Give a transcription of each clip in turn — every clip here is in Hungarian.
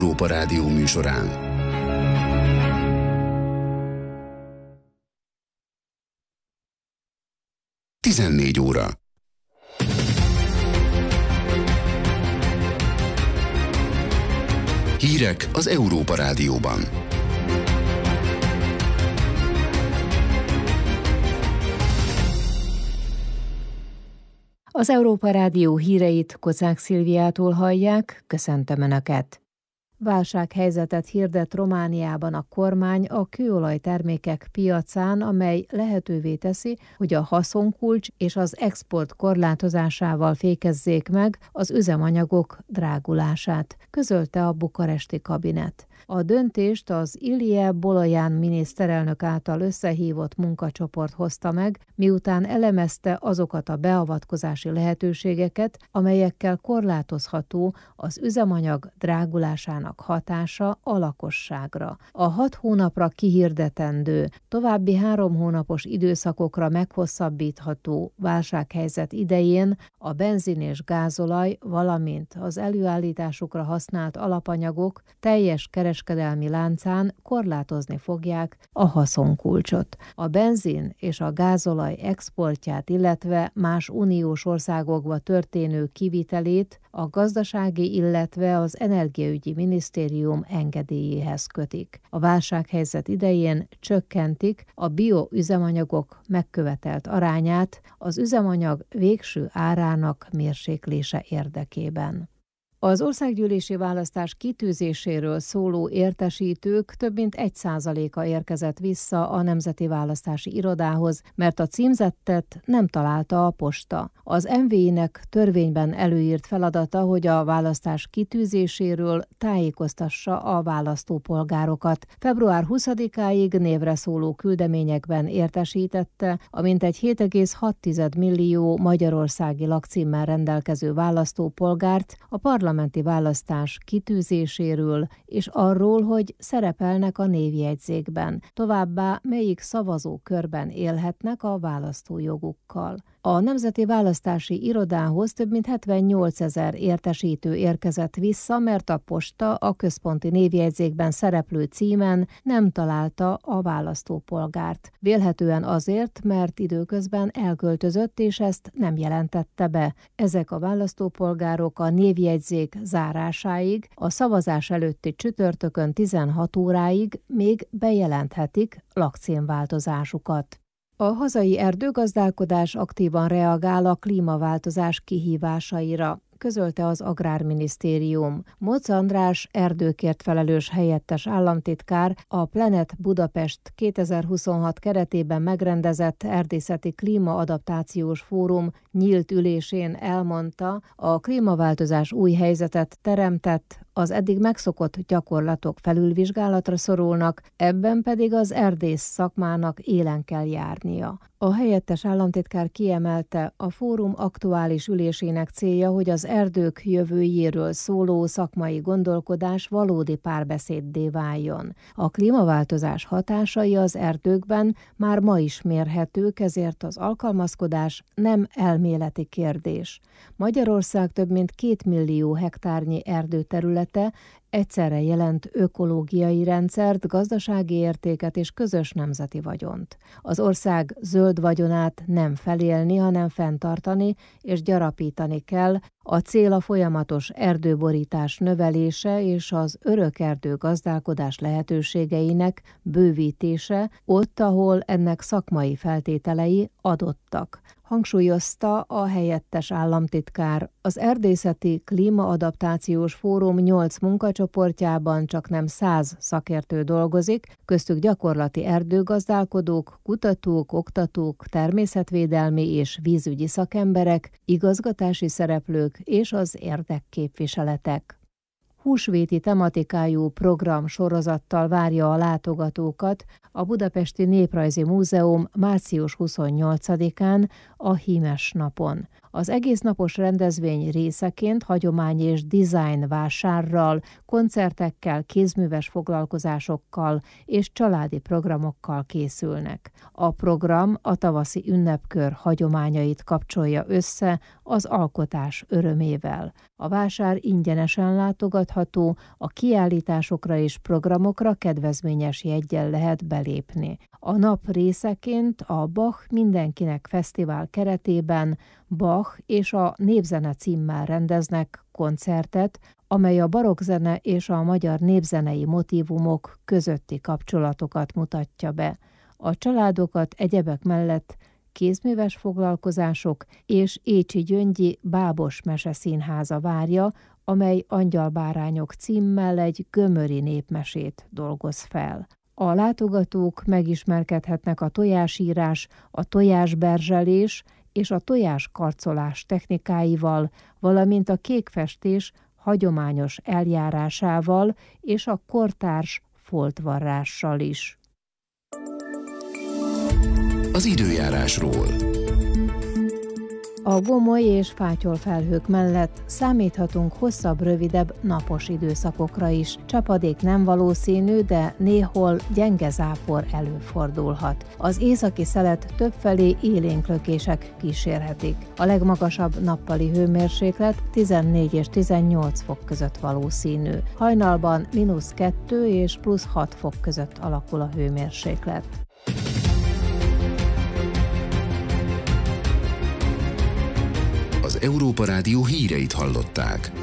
Európa Rádió műsorán. Tizennégy óra. Hírek az Európa Rádióban. Az Európa Rádió híreit Kocák Szilviától hallják, köszöntöm Önöket! Válsághelyzetet hirdet Romániában a kormány a kőolajtermékek piacán, amely lehetővé teszi, hogy a haszonkulcs és az export korlátozásával fékezzék meg az üzemanyagok drágulását, közölte a bukaresti kabinet. A döntést az Ilie Bolojan miniszterelnök által összehívott munkacsoport hozta meg, miután elemezte azokat a beavatkozási lehetőségeket, amelyekkel korlátozható az üzemanyag drágulásának hatása a lakosságra. A 6 hónapra kihirdetendő, további 3 hónapos időszakokra meghosszabbítható válsághelyzet idején a benzin és gázolaj, valamint az előállításukra használt alapanyagok teljes kereskedelmi láncán korlátozni fogják a haszonkulcsot. A benzin és a gázolaj exportját, illetve más uniós országokba történő kivitelét a gazdasági, illetve az energiaügyi minisztérium engedélyéhez kötik. A válsághelyzet idején csökkentik a bioüzemanyagok megkövetelt arányát az üzemanyag végső árának mérséklése érdekében. Az országgyűlési választás kitűzéséről szóló értesítők több mint 1%-a érkezett vissza a Nemzeti Választási Irodához, mert a címzettet nem találta a posta. Az MVI-nek törvényben előírt feladata, hogy a választás kitűzéséről tájékoztassa a választópolgárokat. Február 20-áig névre szóló küldeményekben értesítette a mintegy 7,6 millió magyarországi lakcímmel rendelkező választópolgárt a parlamenti választás kitűzéséről és arról, hogy szerepelnek a névjegyzékben, továbbá melyik szavazókörben élhetnek a választójogukkal. A Nemzeti Választási Irodához több mint 78 000 értesítő érkezett vissza, mert a posta a központi névjegyzékben szereplő címen nem találta a választópolgárt. Vélhetően azért, mert időközben elköltözött, és ezt nem jelentette be. Ezek a választópolgárok a névjegyzék zárásáig, a szavazás előtti csütörtökön 16 óráig még bejelenthetik lakcímváltozásukat. A hazai erdőgazdálkodás aktívan reagál a klímaváltozás kihívásaira, közölte az Agrárminisztérium. Mocz András erdőkért felelős helyettes államtitkár a Planet Budapest 2026 keretében megrendezett erdészeti klímaadaptációs fórum nyílt ülésén elmondta, a klímaváltozás új helyzetet teremtett, az eddig megszokott gyakorlatok felülvizsgálatra szorulnak, ebben pedig az erdész szakmának élen kell járnia. A helyettes államtitkár kiemelte, a fórum aktuális ülésének célja, hogy az erdők jövőjéről szóló szakmai gondolkodás valódi párbeszéddé váljon. A klímaváltozás hatásai az erdőkben már ma is mérhetők, ezért az alkalmazkodás nem elméleti kérdés. Magyarország több mint 2 millió hektárnyi erdőterülete egyszerre jelent ökológiai rendszert, gazdasági értéket és közös nemzeti vagyont. Az ország zöld vagyonát nem felélni, hanem fenntartani és gyarapítani kell. A cél a folyamatos erdőborítás növelése és az örökerdő gazdálkodás lehetőségeinek bővítése ott, ahol ennek szakmai feltételei adottak, hangsúlyozta a helyettes államtitkár. Az erdészeti klímaadaptációs fórum 8 munkacsoportjában csaknem 100 szakértő dolgozik, köztük gyakorlati erdőgazdálkodók, kutatók, oktatók, természetvédelmi és vízügyi szakemberek, igazgatási szereplők és az érdekképviseletek. Húsvéti tematikájú program sorozattal várja a látogatókat a Budapesti Néprajzi Múzeum március 28-án, a Hímes napon. Az egésznapos rendezvény részeként hagyomány és design vásárral, koncertekkel, kézműves foglalkozásokkal és családi programokkal készülnek. A program a tavaszi ünnepkör hagyományait kapcsolja össze az alkotás örömével. A vásár ingyenesen látogatható, a kiállításokra és programokra kedvezményes jeggyel lehet belépni. A nap részeként a Bach Mindenkinek Fesztivál keretében Bach és a Népzene címmel rendeznek koncertet, amely a barokkzene és a magyar népzenei motívumok közötti kapcsolatokat mutatja be. A családokat egyebek mellett kézműves foglalkozások és Écsi Gyöngyi Bábos Meseszínháza várja, amely Angyalbárányok címmel egy gömöri népmesét dolgoz fel. A látogatók megismerkedhetnek a tojásírás, a tojásberzselés és a tojáskarcolás technikáival, valamint a kékfestés hagyományos eljárásával és a kortárs foltvarrással is. Az időjárásról. A gomoly és fátyolfelhők mellett számíthatunk hosszabb, rövidebb napos időszakokra is. Csapadék nem valószínű, de néhol gyenge zápor előfordulhat. Az északi szelet többfelé élénklökések kísérhetik. A legmagasabb nappali hőmérséklet 14 és 18 fok között valószínű. Hajnalban -2 és +6 fok között alakul a hőmérséklet. Az Európa Rádió híreit hallották.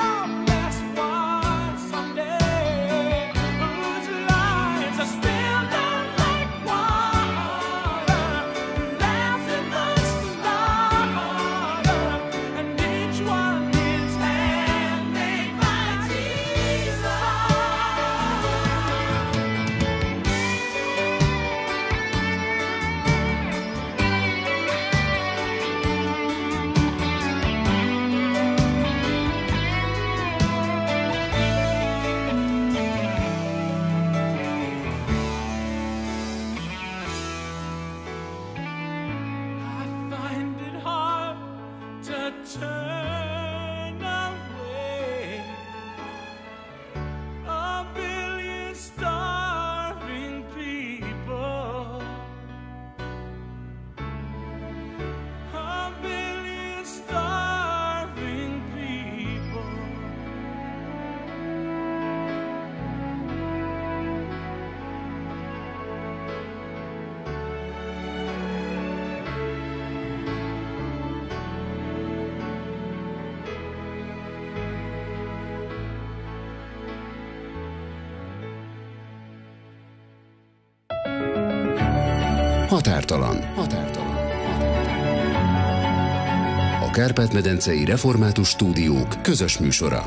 Still Határtalan. A Kárpát-medencei Református Stúdiók közös műsora.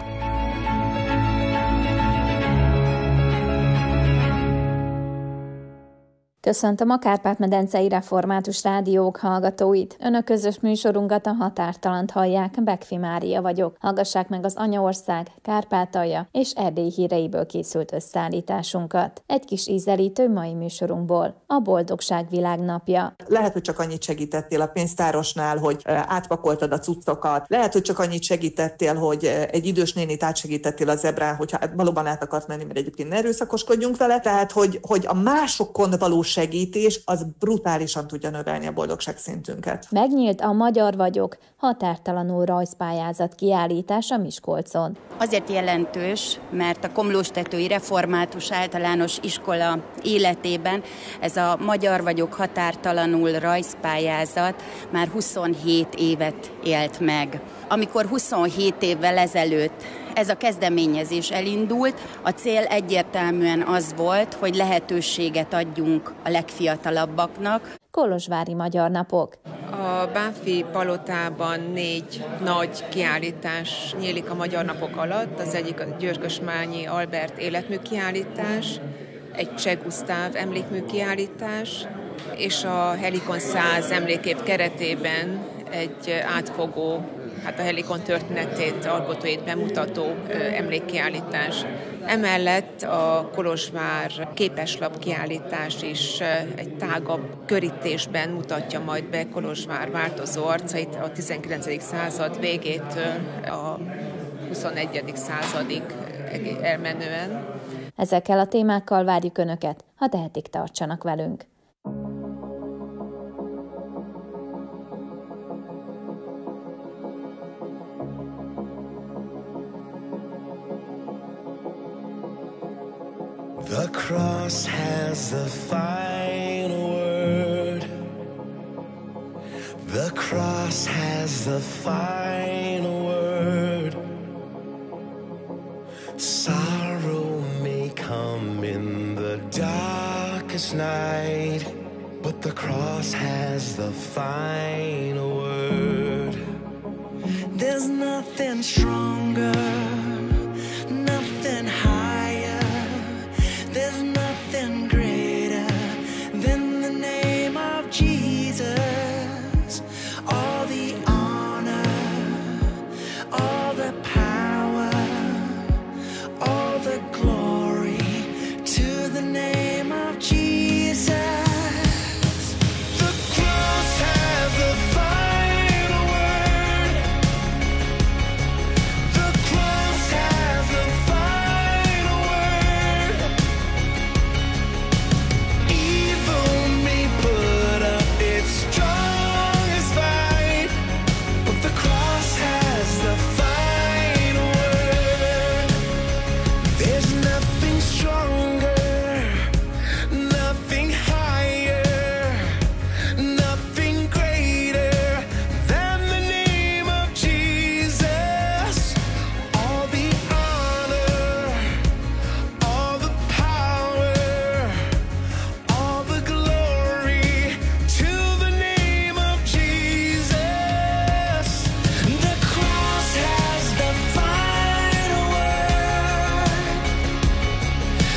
Köszöntöm a Kárpát-medencei Református Rádiók hallgatóit. Önök közös műsorunkat, a Határtalant hallják, Bekfi Mária vagyok. Hallgassák meg az Anyaország, Kárpátalja és Erdély híreiből készült összeállításunkat. Egy kis ízelítő mai műsorunkból, a Boldogság Világnapja. Lehet, hogy csak annyit segítettél a pénztárosnál, hogy átpakoltad a cuccokat. Lehet, hogy csak annyit segítettél, hogy egy idős nénit átsegítettél a zebrán, hogyha valóban át akart menni, mert egyébként ne erőszakoskodjunk vele. Tehát, hogy a másokon való segítés az brutálisan tudja növelni a boldogság szintünket. Megnyílt a Magyar vagyok határtalanul rajzpályázat kiállítása Miskolcon. Azért jelentős, mert a Komlóstetői Református Általános Iskola életében ez a Magyar vagyok határtalanul rajzpályázat már 27 évet élt meg. Amikor 27 évvel ezelőtt ez a kezdeményezés elindult, a cél egyértelműen az volt, hogy lehetőséget adjunk a legfiatalabbaknak. Kolozsvári Magyar Napok. A Bánffy palotában 4 nagy kiállítás nyílik a Magyar Napok alatt. Az egyik a Györgös-Mányi Albert életmű kiállítás, egy Cseh Gusztáv emlékmű kiállítás, és a Helikon 100 emlékév keretében egy átfogó, a Helikon történetét, alkotóit bemutató emlékkiállítás. Emellett a Kolozsvár képeslap kiállítás is egy tágabb körítésben mutatja majd be Kolozsvár változó arcait a 19. század végétől a 21. századig elmenően. Ezekkel a témákkal várjuk Önöket, ha tehetik, tartsanak velünk. The cross has the final word. The cross has the final word. Sorrow may come in the darkest night, but the cross has the final word. There's nothing stronger, nothing higher. There's nothing greater than the name of Jesus. All the honor, all the power, all the glory to the name of Jesus. The cross has the final word. The cross has the final word. Evil may put up its strongest fight, but the cross has the final word. There's nothing stronger, nothing higher, nothing greater than the name of Jesus. All the honor, all the power, all the glory to the name of Jesus. The cross has the final word.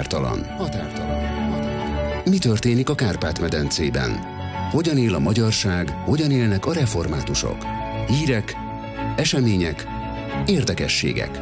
Határtalan. Mi történik a Kárpát-medencében? Hogyan él a magyarság, hogyan élnek a reformátusok? Hírek, események, érdekességek.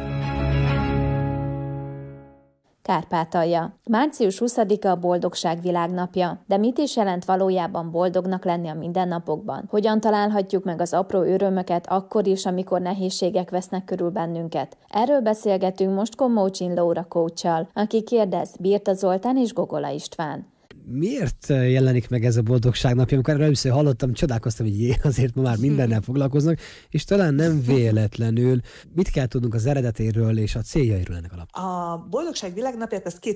Kárpátalja. Március 20-a a Boldogság Világnapja. De mit is jelent valójában boldognak lenni a mindennapokban? Hogyan találhatjuk meg az apró örömöket akkor is, amikor nehézségek vesznek körül bennünket? Erről beszélgetünk most Komócsin Laura coachsal, aki kérdez Birta Zoltán és Gogola István. Miért jelenik meg ez a boldogság napja? Amikor először hallottam, csodálkoztam, hogy azért ma már mindennel foglalkoznak, és talán nem véletlenül. Mit kell tudnunk az eredetéről és a céljairól ennek alap? A Boldogság Világnapját ezt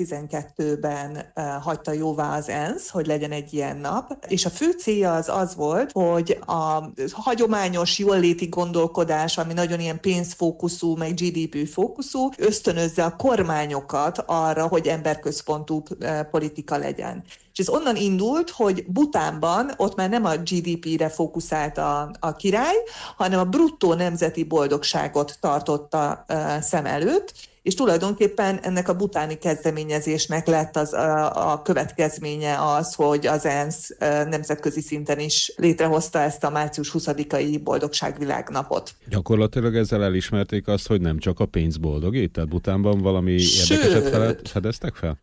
2012-ben hagyta jóvá az ENSZ, hogy legyen egy ilyen nap, és a fő célja az volt, hogy a hagyományos jóléti gondolkodás, ami nagyon ilyen pénzfókuszú, meg GDP fókuszú, ösztönözze a kormányokat arra, hogy emberközpontú politika legyen. És ez onnan indult, hogy Bhutánban ott már nem a GDP-re fókuszált a király, hanem a bruttó nemzeti boldogságot tartotta szem előtt, és tulajdonképpen ennek a bhutáni kezdeményezésnek lett a következménye az, hogy az ENSZ nemzetközi szinten is létrehozta ezt a március 20-ai Boldogságvilágnapot. Gyakorlatilag ezzel elismerték azt, hogy nem csak a pénz boldogít? Tehát Bhutánban valami érdekeset fedeztek fel?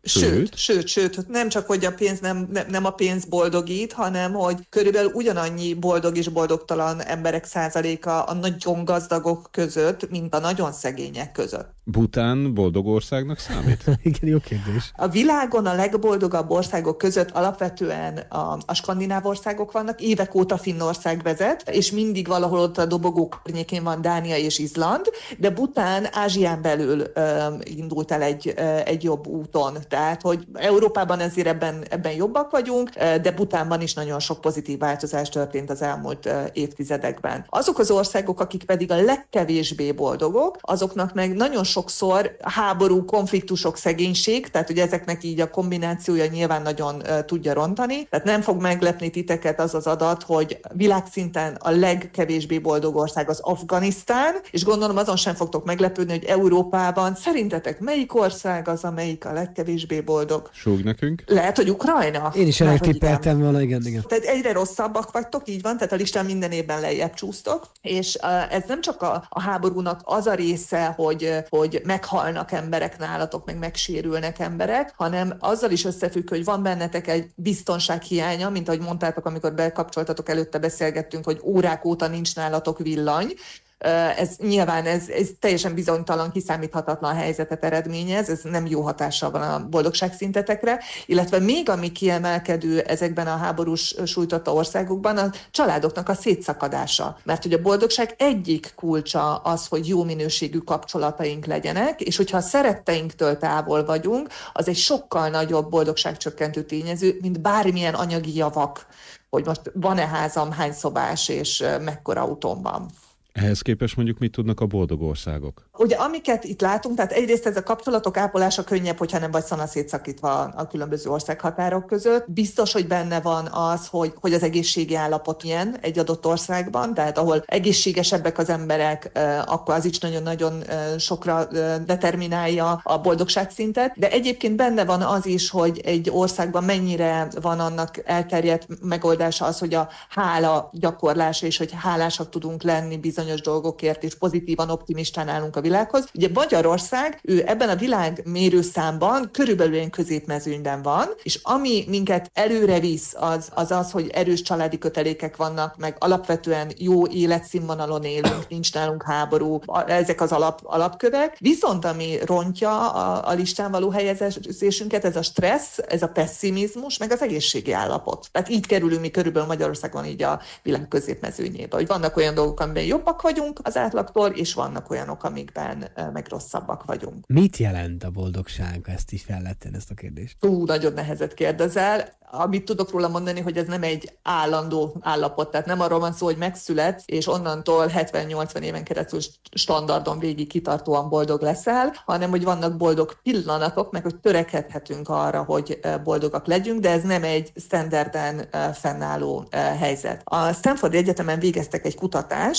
Sőt, nem csak, hogy a pénz nem a pénz boldogít, hanem hogy körülbelül ugyanannyi boldog és boldogtalan emberek százaléka a nagyon gazdagok között, mint a nagyon szegények között. Bhután boldog országnak számít? Igen, jó kérdés. A világon a legboldogabb országok között alapvetően a skandináv országok vannak, évek óta Finnország vezet, és mindig valahol ott a dobogó környékén van Dánia és Izland, de Bhután Ázsián belül indult el egy jobb úton. Tehát, hogy Európában ezért ebben jobbak vagyunk, de Bhutánban is nagyon sok pozitív változás történt az elmúlt évtizedekben. Azok az országok, akik pedig a legkevésbé boldogok, azoknak meg nagyon sokszor háború, konfliktusok, szegénység, tehát hogy ezeknek így a kombinációja nyilván nagyon tudja rontani. Tehát nem fog meglepni titeket az az adat, hogy világszinten a legkevésbé boldog ország az Afganisztán, és gondolom azon sem fogtok meglepődni, hogy Európában szerintetek melyik ország az, amelyik a legkevésbé boldog? Súg nekünk? Lehet, hogy Ukrajna. Én is eltippeltem volna, igen. Tehát egyre rosszabbak vagytok, így van, tehát a listán minden évben lejjebb csúsztok, és ez nem csak a háborúnak az a része, hogy meghalnak emberek nálatok, meg megsérülnek emberek, hanem azzal is összefügg, hogy van bennetek egy biztonsághiánya, mint ahogy mondtátok, amikor bekapcsoltatok, előtte beszélgettünk, hogy órák óta nincs nálatok villany. Ez nyilván ez teljesen bizonytalan, kiszámíthatatlan helyzetet eredményez, ez nem jó hatással van a boldogságszintetekre, illetve még ami kiemelkedő ezekben a háborús sújtotta országokban, a családoknak a szétszakadása. Mert hogy a boldogság egyik kulcsa az, hogy jó minőségű kapcsolataink legyenek, és hogyha a szeretteinktől távol vagyunk, az egy sokkal nagyobb boldogságcsökkentő tényező, mint bármilyen anyagi javak, hogy most van-e házam, hány szobás és mekkora autóm van. Ehhez képest mondjuk mit tudnak a boldog országok? Ugye amiket itt látunk, tehát egyrészt ez a kapcsolatok ápolása könnyebb, hogyha nem vagy szanaszétszakítva a különböző országhatárok között. Biztos, hogy benne van az, hogy az egészségi állapot ilyen egy adott országban, tehát ahol egészségesebbek az emberek, akkor az is nagyon-nagyon sokra determinálja a boldogságszintet. De egyébként benne van az is, hogy egy országban mennyire van annak elterjedt megoldása az, hogy a hála gyakorlása, és hogy hálásak tudunk lenni bizonyos dolgokért, és pozitívan, optimistán állunk a világhoz. Ugye Magyarország, ő ebben a világ mérőszámban körülbelül ilyen középmezőnyben van, és ami minket előre visz, az, hogy erős családi kötelékek vannak, meg alapvetően jó életszínvonalon élünk, nincs nálunk háború, ezek az alapkövek. Viszont ami rontja a listán való helyezésünket, ez a stressz, ez a pessimizmus, meg az egészségi állapot. Tehát így kerülünk mi körülbelül Magyarországon így a világ középmezőnyébe, hogy vannak olyan dolgok, amiben jobbak vagyunk az átlagtól, és vannak olyanok, amikben meg rosszabbak vagyunk. Mit jelent a boldogság? Ezt is fel lehet tenni, ezt a kérdést. Nagyon nehezet kérdezel. Amit tudok róla mondani, hogy ez nem egy állandó állapot, tehát nem arról van szó, hogy megszületsz, és onnantól 70-80 éven keresztül standardon végig kitartóan boldog leszel, hanem hogy vannak boldog pillanatok, meg hogy törekedhetünk arra, hogy boldogak legyünk, de ez nem egy standarden fennálló helyzet. A Stanford Egyetemen végeztek egy kutatást, ők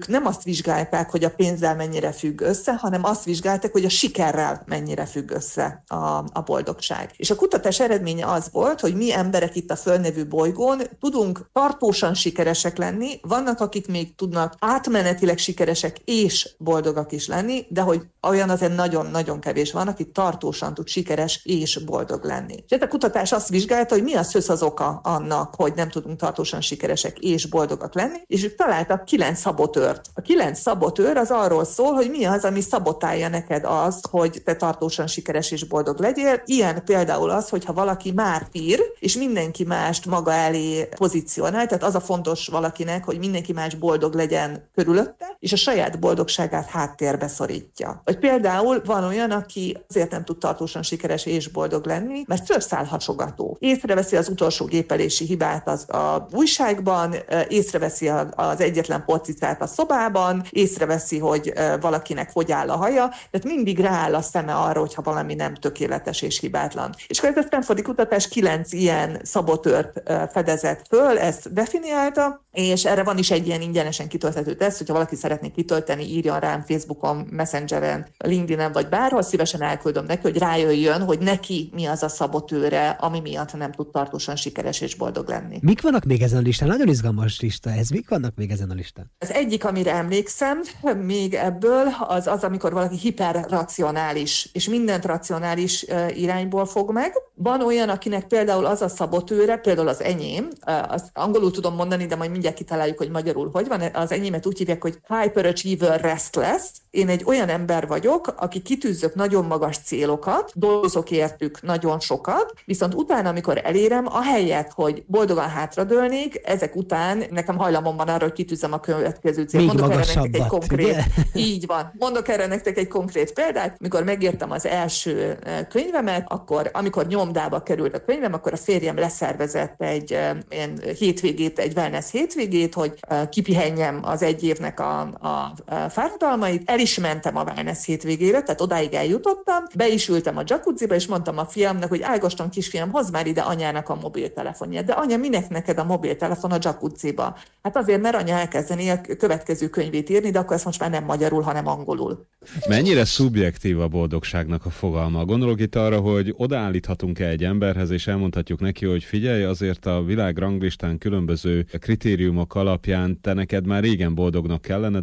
nem azt vizsgálták, hogy a pénzzel mennyire függ össze, hanem azt vizsgálták, hogy a sikerrel mennyire függ össze a boldogság. És a kutatás eredménye az volt, hogy mi emberek itt a Föld bolygón tudunk tartósan sikeresek lenni, vannak, akik még tudnak átmenetileg sikeresek és boldogak is lenni, de hogy olyan azért nagyon-nagyon kevés van, aki tartósan tud sikeres és boldog lenni. És ez a kutatás azt vizsgálta, hogy mi az oka annak, hogy nem tudunk tartósan sikeresek és boldogak lenni, és ők találtak 9 szabotőrt. A 9 szabotőr az arról szól, hogy mi az, ami szabotálja neked azt, hogy te tartósan sikeres és boldog legyél. Ilyen például az, hogyha valaki mártír, és mindenki mást maga elé pozícionál, tehát az a fontos valakinek, hogy mindenki más boldog legyen körülötte, és a saját boldogságát háttérbe szorítja. Vagy például van olyan, aki azért nem tud tartósan sikeres és boldog lenni, mert szőrszálhasogató. Észreveszi az utolsó gépelési hibát az újságban, észreveszi az egyetlen porcicát a szobában, észreveszi, hogy valakinek hogy áll a haja, tehát mindig rááll a szeme arra, hogyha valami nem tökéletes és hibátlan. És akkor ez a Stanfordi kutatás 9 ilyen szabotőrt fedezett föl, ezt definiálta, és erre van is egy ilyen ingyenesen kitölthető teszt, hogyha valaki szeretné kitölteni, írjon rám Facebookon, Messengeren, LinkedIn-en vagy bárhol, szívesen elküldöm neki, hogy rájöjjön, hogy neki mi az a szabotőre, ami miatt nem tud tartósan sikeres és boldog lenni. Mik vannak még ezen a listán? Nagyon izgalmas lista ez. Mik vannak még ezen a listán? Az egyik, amire emlékszem még ebből, az, amikor valaki hiperracionális, és mindent racionális irányból fog meg. Van olyan, akinek például az a szabotőre, például az enyém, azt angolul tudom mondani, de majd mindjárt kitaláljuk, hogy magyarul hogy van. Az enyémet úgy hívják, hogy hyperachiever restless. Én egy olyan ember vagyok, aki kitűzök nagyon magas célokat, dolgozok értük nagyon sokat, viszont utána, amikor elérem, ahelyett, hogy boldogan hátradőlnék, ezek után nekem hajlamom van arra, hogy kitűzem a következő célt. Mondok erre nektek egy konkrét, így van. Mondok erre nektek egy konkrét példát. Mikor megírtam az első könyvemet, akkor, amikor nyomdába került a könyvem, akkor a férjem leszervezett egy hétvégét, egy wellness hétvégét, hogy kipihenjem az egy évnek a fáradalmait. El is mentem a wellness hétvégére, tehát odáig eljutottam, be is ültem a jacuzziba, és mondtam a fiamnak, hogy Ágoston kisfiam, hozd már ide anyának a mobiltelefonját. De anya, minek neked a mobiltelefon a jacuzziba? Hát azért, mert anya elkezdeni a következő könyvét írni, de akkor ezt most már nem magyarul, hanem angolul. Mennyire szubjektív a boldogságnak a fogalma? Gondolok itt arra, hogy odaállíthatunk-e egy emberhez, és elmondhatjuk neki, hogy figyelj, azért a világ ranglistán különböző kritériumok alapján te neked már régen boldognak kellene,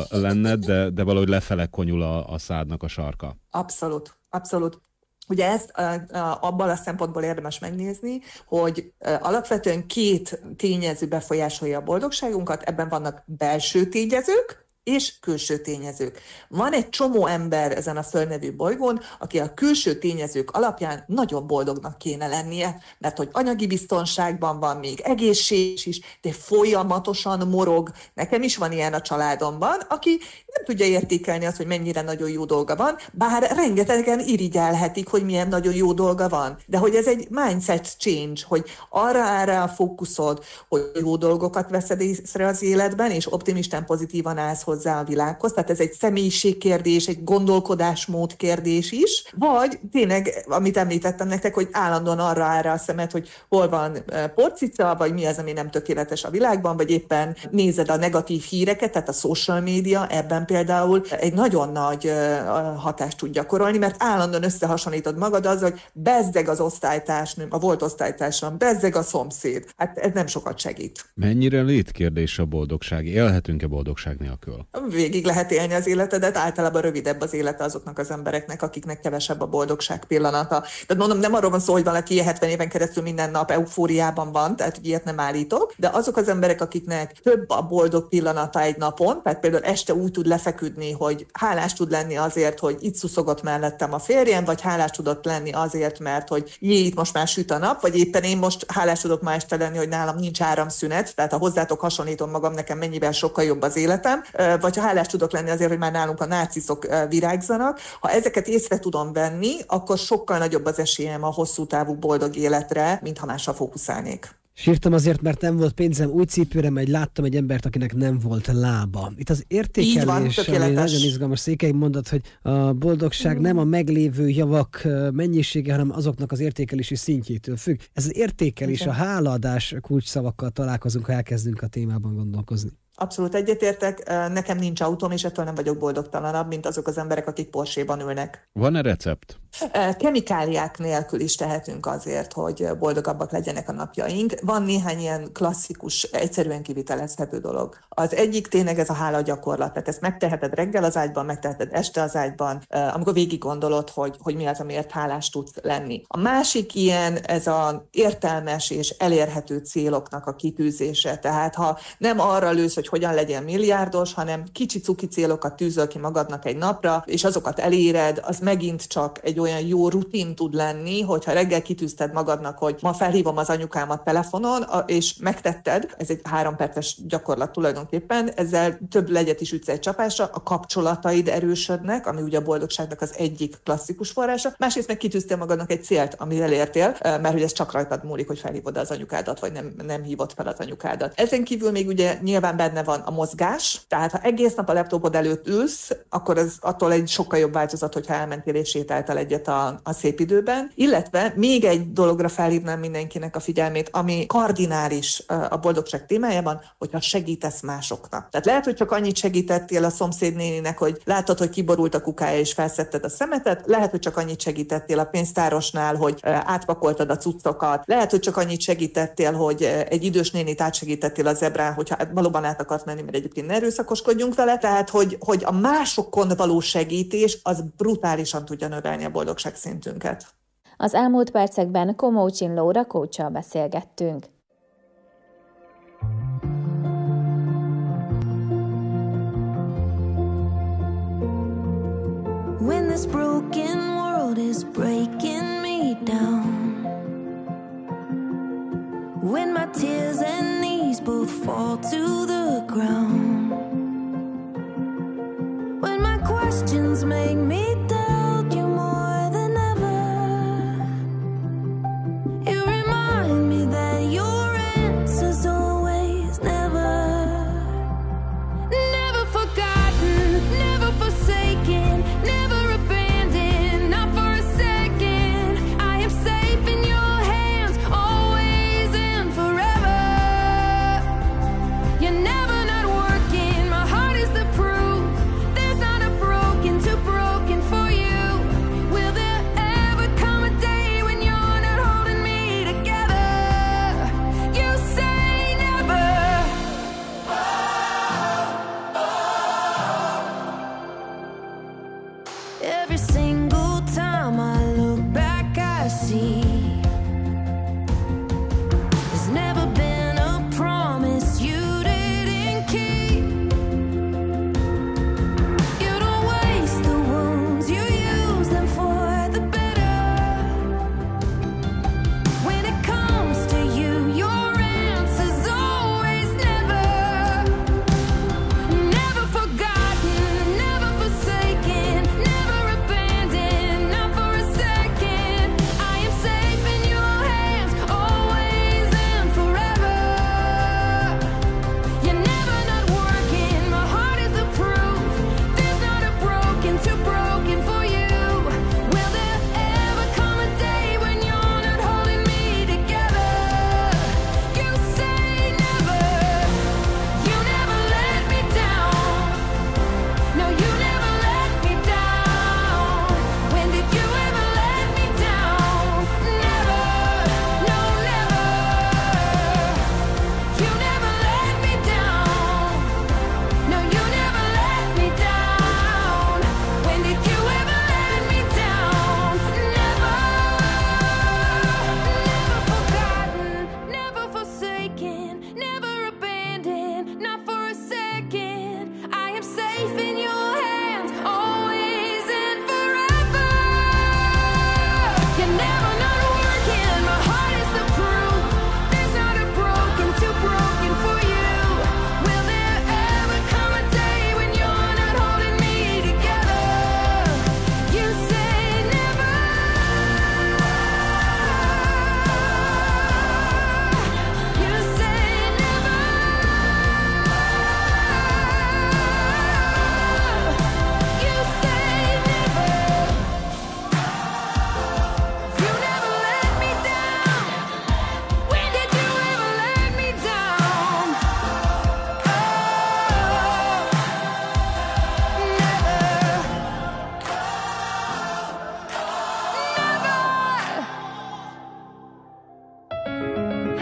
de valahogy lefele konyul a szádnak a sarka. Abszolút, abszolút. Ugye ezt abban a szempontból érdemes megnézni, hogy alapvetően 2 tényező befolyásolja a boldogságunkat, ebben vannak belső tényezők, és külső tényezők. Van egy csomó ember ezen a Föld bolygón, aki a külső tényezők alapján nagyon boldognak kéne lennie, mert hogy anyagi biztonságban van, még egészség is, de folyamatosan morog. Nekem is van ilyen a családomban, aki nem tudja értékelni azt, hogy mennyire nagyon jó dolga van, bár rengetegen irigyelhetik, hogy milyen nagyon jó dolga van. De hogy ez egy mindset change, hogy arra áll rá a fókuszod, hogy jó dolgokat veszed észre az életben, és optimistán, pozitívan állsz hozzá a világhoz. Tehát ez egy személyiségkérdés, egy gondolkodásmód kérdés is, vagy tényleg, amit említettem nektek, hogy állandóan arra áll rá a szemed, hogy hol van porcica, vagy mi az, ami nem tökéletes a világban, vagy éppen nézed a negatív híreket, tehát a social media ebben például egy nagyon nagy hatást tud gyakorolni, mert állandóan összehasonlítod magad azzal, hogy bezzeg az osztálytársnőm, a volt osztálytársam, bezzeg a szomszéd. Hát ez nem sokat segít. Mennyire létkérdés a boldogság? Élhetünk-e boldogság nélkül? Végig lehet élni az életedet, általában rövidebb az élete azoknak az embereknek, akiknek kevesebb a boldogság pillanata. Tehát mondom, nem arról van szó, hogy valaki 70 éven keresztül minden nap eufóriában van, tehát ilyet nem állítok, de azok az emberek, akiknek több a boldog pillanata egy napon, tehát például este úgy tud lefeküdni, hogy hálás tud lenni azért, hogy itt szuszogott mellettem a férjem, vagy hálás tudott lenni azért, mert hogy itt most már süt a nap, vagy éppen én most hálás tudok ma este lenni, hogy nálam nincs áramszünet, tehát ha hozzátok hasonlítom magam, nekem mennyivel sokkal jobb az életem, vagy ha hálás tudok lenni azért, hogy már nálunk a náciszok virágzanak. Ha ezeket észre tudom venni, akkor sokkal nagyobb az esélyem a hosszú távú boldog életre, mint ha másra fókuszálnék. Sírtam azért, mert nem volt pénzem új cipőre, majd láttam egy embert, akinek nem volt lába. Itt az értékelés, ami nagyon izgalmas, Székely mondat, hogy a boldogság nem a meglévő javak mennyisége, hanem azoknak az értékelési szintjétől függ. Ez az értékelés, a hálaadás kulcsszavakkal találkozunk, ha elkezdünk a témában gondolkozni. Abszolút egyetértek, nekem nincs autóm, és ettől nem vagyok boldogtalanabb, mint azok az emberek, akik Porsche-ban ülnek. Van-e recept? Kemikáliák nélkül is tehetünk azért, hogy boldogabbak legyenek a napjaink. Van néhány ilyen klasszikus, egyszerűen kivitelezhető dolog. Az egyik tényleg ez a hála gyakorlat. Tehát ezt megteheted reggel az ágyban, megteheted este az ágyban, amikor végig gondolod, hogy mi az, amiért hálás tudsz lenni. A másik ilyen, ez az értelmes és elérhető céloknak a kitűzése. Tehát ha nem arra lősz, hogy hogyan legyen milliárdos, hanem kicsi cuki célokat tűzöl ki magadnak egy napra, és azokat eléred, az megint csak egy olyan jó rutin tud lenni, hogyha reggel kitűzted magadnak, hogy ma felhívom az anyukámat telefonon, és megtetted, ez egy 3 perces gyakorlat tulajdonképpen, ezzel több legyet is ütsz egy csapásra, a kapcsolataid erősödnek, ami ugye a boldogságnak az egyik klasszikus forrása, másrészt meg kitűztél magadnak egy célt, amit elértél, mert hogy ez csak rajtad múlik, hogy felhívod az anyukádat, vagy nem hívod fel az anyukádat. Ezen kívül még ugye nyilván benne van a mozgás, tehát ha egész nap a laptopod előtt ülsz, akkor ez attól egy sokkal jobb változat, hogyha elmentél és sétáltál egyet a szép időben. Illetve még egy dologra felhívnám mindenkinek a figyelmét, ami kardinális a boldogság témájában, hogyha segítesz másoknak. Tehát lehet, hogy csak annyit segítettél a szomszédnéninek, hogy láttad, hogy kiborult a kukája és felszetted a szemetet, lehet, hogy csak annyit segítettél a pénztárosnál, hogy átpakoltad a cuccokat, lehet, hogy csak annyit segítettél, hogy egy idős nénit átsegítettél a zebrán, hogyha valóban át akart menni, mert egyébként ne erőszakoskodjunk vele, tehát hogy a másokon való segítés az brutálisan tudja növelni a boldogság szintünket. Az elmúlt percekben Komócsin Lóra coachsal beszélgettünk. When this broken world is breaking me down, when my tears and knees both fall to the ground, when my questions make me doubt you more than ever, you remind me that your answer's always never. Never forgotten, never forsaken, never abandoned, not for a second. I am safe in your hands, always and forever. You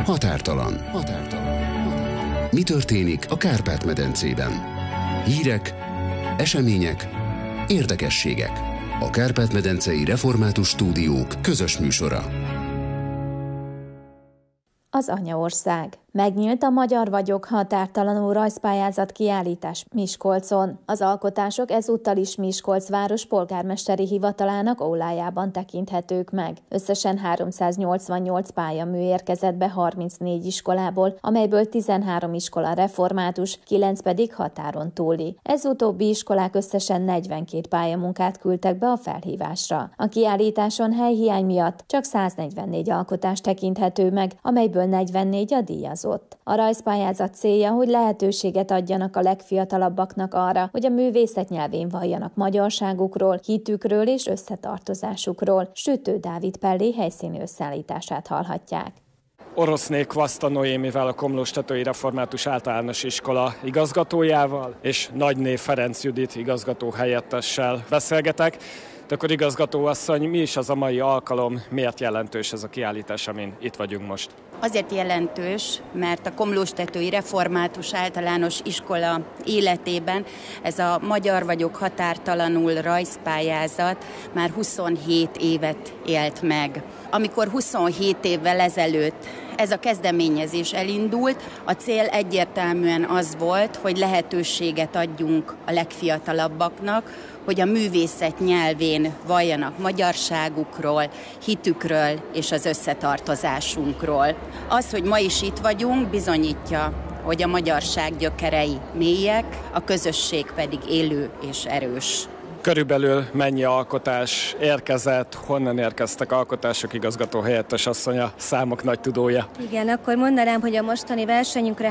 Határtalan. Mi történik a Kárpát-medencében? Hírek, események, érdekességek. A Kárpát-medencei Református Stúdiók közös műsora. Az Anyaország. Megnyílt a Magyar vagyok határtalanul rajzpályázat kiállítás Miskolcon. Az alkotások ezúttal is Miskolc város polgármesteri hivatalának ólájában tekinthetők meg. Összesen 388 pályamű érkezett be 34 iskolából, amelyből 13 iskola református, 9 pedig határon túli. Ez utóbbi iskolák összesen 42 pályamunkát küldtek be a felhívásra. A kiállításon helyhiány miatt csak 144 alkotás tekinthető meg, amelyből 44 a díjazott. A rajzpályázat célja, hogy lehetőséget adjanak a legfiatalabbaknak arra, hogy a művészet nyelvén valljanak magyarságukról, hitükről és összetartozásukról. Sütő Dávid Pellé helyszíni összeállítását hallhatják. Oroszné Kvaszta Noémivel, a Komlóstetői Református Általános Iskola igazgatójával, és Nagyné Ferenc Judit igazgató helyettessel beszélgetek. De akkor igazgatóasszony, mi is az a mai alkalom, miért jelentős ez a kiállítás, amin itt vagyunk most? Azért jelentős, mert a Komlóstetői Református Általános Iskola életében ez a Magyar vagyok határtalanul rajzpályázat már 27 évet élt meg. Amikor 27 évvel ezelőtt ez a kezdeményezés elindult, a cél egyértelműen az volt, hogy lehetőséget adjunk a legfiatalabbaknak, hogy a művészet nyelvén valljanak magyarságukról, hitükről és az összetartozásunkról. Az, hogy ma is itt vagyunk, bizonyítja, hogy a magyarság gyökerei mélyek, a közösség pedig élő és erős. Körülbelül mennyi alkotás érkezett, honnan érkeztek alkotások, igazgató helyettes asszony a számok nagy tudója? Igen, akkor mondanám, hogy a mostani versenyünkre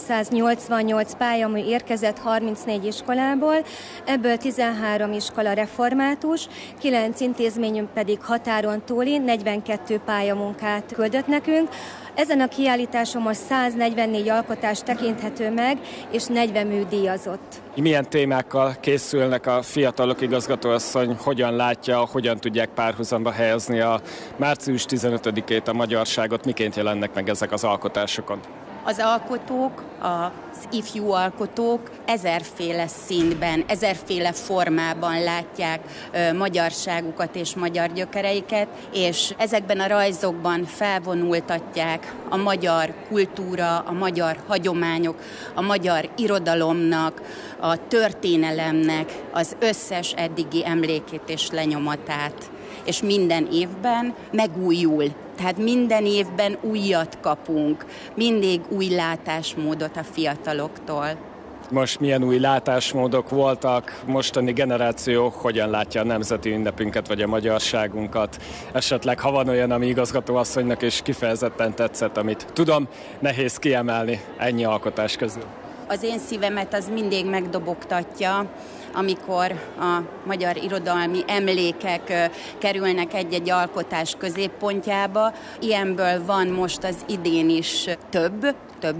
388 pályamű érkezett 34 iskolából, ebből 13 iskola református, 9 intézményünk pedig határon túli, 42 pályamunkát küldött nekünk. Ezen a kiállításon most 144 alkotás tekinthető meg, és 40 mű díjazott. Milyen témákkal készülnek a fiatalok, igazgatóasszony, hogyan látja, hogyan tudják párhuzamba helyezni a március 15-ét, a magyarságot, miként jelennek meg ezek az alkotásokon? Az alkotók, az ifjú alkotók ezerféle színben, ezerféle formában látják magyarságukat és magyar gyökereiket, és ezekben a rajzokban felvonultatják a magyar kultúra, a magyar hagyományok, a magyar irodalomnak, a történelemnek az összes eddigi emlékét és lenyomatát. És minden évben megújul. Tehát minden évben újat kapunk, mindig új látásmódot a fiataloktól. Most milyen új látásmódok voltak, mostani generáció hogyan látja a nemzeti ünnepünket vagy a magyarságunkat? Esetleg, ha van olyan, ami igazgatóasszonynak is kifejezetten tetszett, amit tudom, nehéz kiemelni ennyi alkotás közül. Az én szívemet az mindig megdobogtatja, amikor a magyar irodalmi emlékek kerülnek egy-egy alkotás középpontjába. Ilyenből van most az idén is több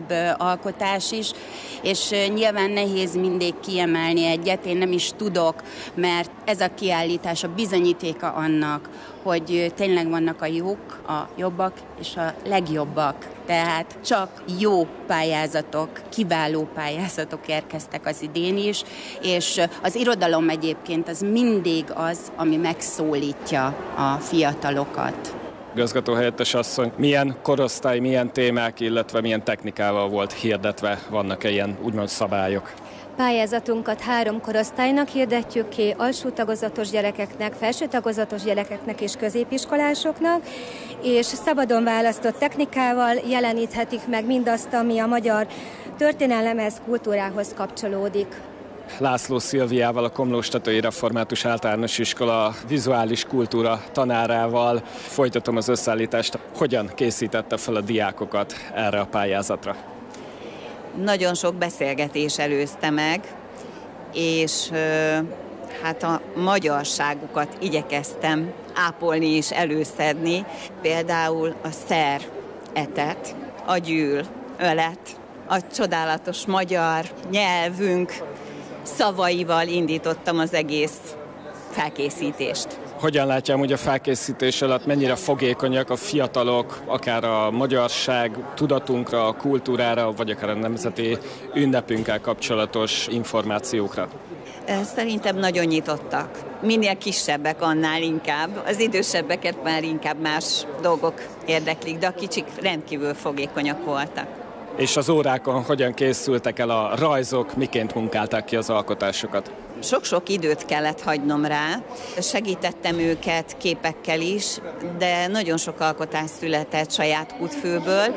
alkotás is, és nyilván nehéz mindig kiemelni egyet, én nem is tudok, mert ez a kiállítás a bizonyítéka annak, hogy tényleg vannak a jók, a jobbak és a legjobbak. Tehát csak jó pályázatok, kiváló pályázatok érkeztek az idén is, és az irodalom egyébként az mindig az, ami megszólítja a fiatalokat. Igazgató helyettes asszony, milyen korosztály, milyen témák, illetve milyen technikával volt hirdetve, vannak-e ilyen úgymond szabályok? Pályázatunkat 3 korosztálynak hirdetjük ki, alsó tagozatos gyerekeknek, felső tagozatos gyerekeknek és középiskolásoknak, és szabadon választott technikával jeleníthetik meg mindazt, ami a magyar történelemhez, kultúrához kapcsolódik. László Szilviával, a Komlóstetői Református Általános Iskola vizuális kultúra tanárával folytatom az összeállítást. Hogyan készítette fel a diákokat erre a pályázatra? Nagyon sok beszélgetés előzte meg, és hát a magyarságukat igyekeztem ápolni és előszedni. Például a szer, etet, a gyűl, ölet, a csodálatos magyar nyelvünk szavaival indítottam az egész felkészítést. Hogyan látja amúgy a felkészítés alatt, mennyire fogékonyak a fiatalok, akár a magyarság tudatunkra, a kultúrára, vagy akár a nemzeti ünnepünkkel kapcsolatos információkra? Szerintem nagyon nyitottak. Minél kisebbek, annál inkább. Az idősebbeket már inkább más dolgok érdeklik, de a kicsik rendkívül fogékonyak voltak. És az órákon hogyan készültek el a rajzok, miként munkálták ki az alkotásokat? Sok-sok időt kellett hagynom rá, segítettem őket képekkel is, de nagyon sok alkotás született saját kútfőből,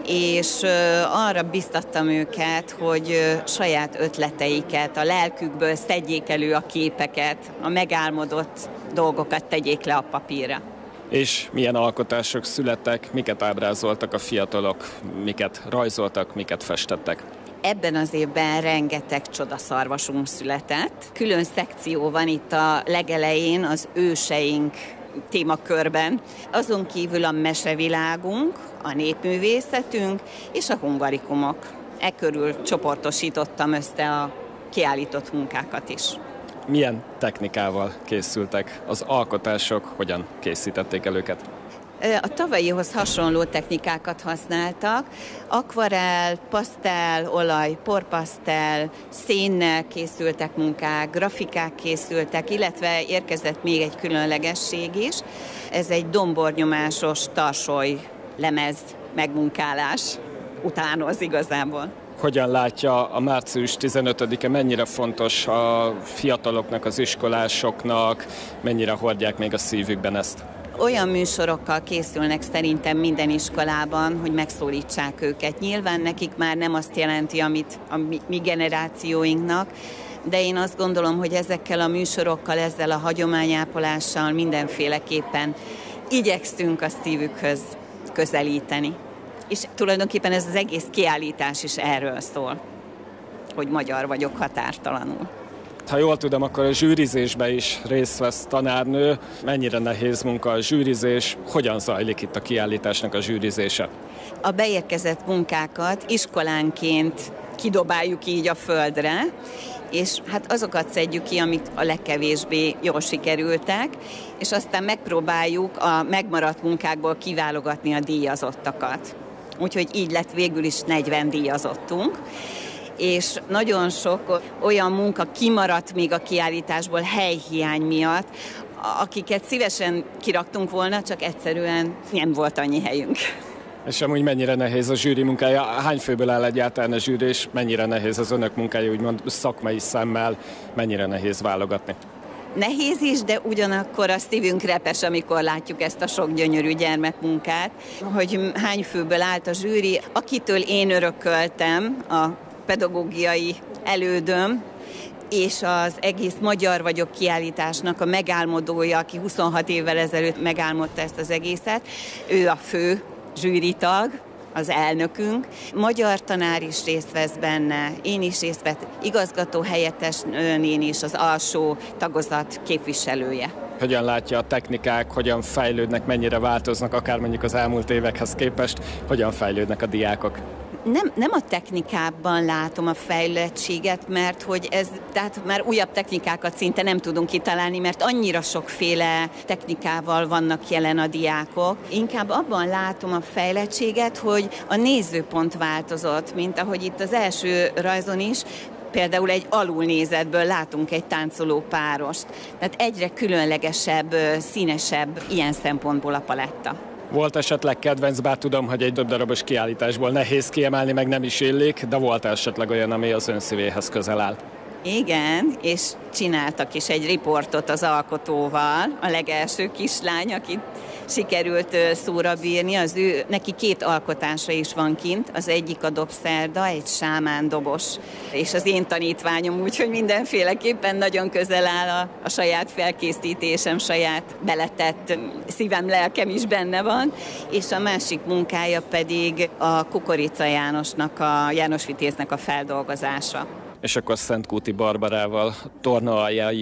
és arra biztattam őket, hogy saját ötleteiket, a lelkükből szedjék elő a képeket, a megálmodott dolgokat tegyék le a papírra. És milyen alkotások születtek, miket ábrázoltak a fiatalok, miket rajzoltak, miket festettek? Ebben az évben rengeteg csodaszarvasunk született. Külön szekció van itt a legelején az őseink témakörben. Azon kívül a mesevilágunk, a népművészetünk és a hungarikumok. E körül csoportosítottam össze a kiállított munkákat is. Milyen technikával készültek az alkotások, hogyan készítették el őket? A tavalyihoz hasonló technikákat használtak. Akvarell, pasztel, olaj, porpasztel, szénnel készültek munkák, grafikák készültek, illetve érkezett még egy különlegesség is. Ez egy dombornyomásos tarsoly lemez megmunkálás utánoz igazából. Hogyan látja a március 15-e, mennyire fontos a fiataloknak, az iskolásoknak, mennyire hordják még a szívükben ezt? Olyan műsorokkal készülnek szerintem minden iskolában, hogy megszólítsák őket. Nyilván nekik már nem azt jelenti, amit a mi generációinknak, de én azt gondolom, hogy ezekkel a műsorokkal, ezzel a hagyományápolással mindenféleképpen igyeksztünk a szívükhöz közelíteni. És tulajdonképpen ez az egész kiállítás is erről szól, hogy magyar vagyok határtalanul. Ha jól tudom, akkor a zsűrizésben is részt vesz tanárnő. Mennyire nehéz munka a zsűrizés? Hogyan zajlik itt a kiállításnak a zsűrizése? A beérkezett munkákat iskolánként kidobáljuk így a földre, és hát azokat szedjük ki, amik a legkevésbé jól sikerültek, és aztán megpróbáljuk a megmaradt munkákból kiválogatni a díjazottakat. Úgyhogy így lett végül is 40 díjazottunk. És nagyon sok olyan munka kimaradt még a kiállításból helyhiány miatt, akiket szívesen kiraktunk volna, csak egyszerűen nem volt annyi helyünk. És amúgy mennyire nehéz a zsűri munkája? Hány főből áll egyáltalán a zsűri, és mennyire nehéz az önök munkája, úgymond szakmai szemmel, mennyire nehéz válogatni? Nehéz is, de ugyanakkor a szívünk repes, amikor látjuk ezt a sok gyönyörű gyermekmunkát, hogy hány főből állt a zsűri, akitől én örököltem a pedagógiai elődöm, és az egész Magyar vagyok kiállításnak a megálmodója, aki 26 évvel ezelőtt megálmodta ezt az egészet, ő a fő zsűritag, az elnökünk. Magyar tanár is részt vesz benne, én is részt vett, igazgató helyettes én is, az alsó tagozat képviselője. Hogyan látja a technikák, hogyan fejlődnek, mennyire változnak, akár mondjuk az elmúlt évekhez képest, hogyan fejlődnek a diákok? Nem a technikában látom a fejlettséget, mert hogy tehát már újabb technikákat szinte nem tudunk kitalálni, mert annyira sokféle technikával vannak jelen a diákok. Inkább abban látom a fejlettséget, hogy a nézőpont változott, mint ahogy itt az első rajzon is, például egy alulnézetből látunk egy táncoló párost. Tehát egyre különlegesebb, színesebb ilyen szempontból a paletta. Volt esetleg kedvenc, bár tudom, hogy egy több darabos kiállításból nehéz kiemelni, meg nem is illik, de volt esetleg olyan, ami az ön szívéhez közel áll? Igen, és csináltak is egy riportot az alkotóval, a legelső kislány, akit sikerült szóra bírni, neki 2 alkotása is van kint, az egyik a dobszerda, egy sámán dobos, és az én tanítványom, úgyhogy mindenféleképpen nagyon közel áll a saját felkészítésem, saját beletett szívem, lelkem is benne van, és a másik munkája pedig a Kukorica Jánosnak, a János Vitéznek a feldolgozása. És akkor Szentkúti Barbarával tornaaljai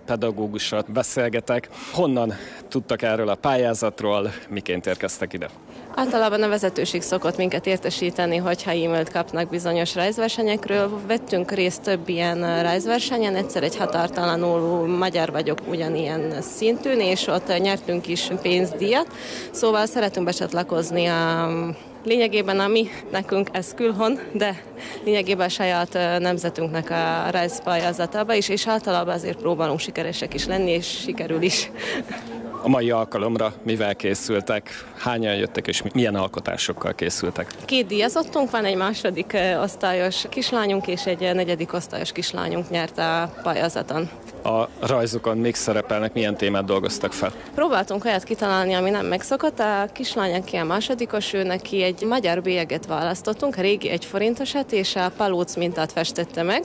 pedagógussal beszélgetek. Honnan tudtak erről a pályázatról, miként érkeztek ide? Általában a vezetőség szokott minket értesíteni, hogyha e-mailt kapnak bizonyos rajzversenyekről. Vettünk részt több ilyen rajzversenyen, egyszer egy határtalanul magyar vagyok ugyanilyen szintűn, és ott nyertünk is pénzdíjat. Szóval szeretünk becsatlakozni lényegében nekünk ez külhon, de lényegében a saját nemzetünknek a rajzpályázatába is, és általában azért próbálunk sikeresek is lenni, és sikerül is. A mai alkalomra mivel készültek? Hányan jöttek, és milyen alkotásokkal készültek? 2 díjazottunk van, egy második osztályos kislányunk és egy negyedik osztályos kislányunk nyert a pályázaton. A rajzokon még szerepelnek, milyen témát dolgoztak fel? Próbáltunk olyat kitalálni, ami nem megszokott. A kislány, aki a másodikos, ő neki egy magyar bélyeget választottunk, a régi 1 forintosat, és a palóc mintát festette meg.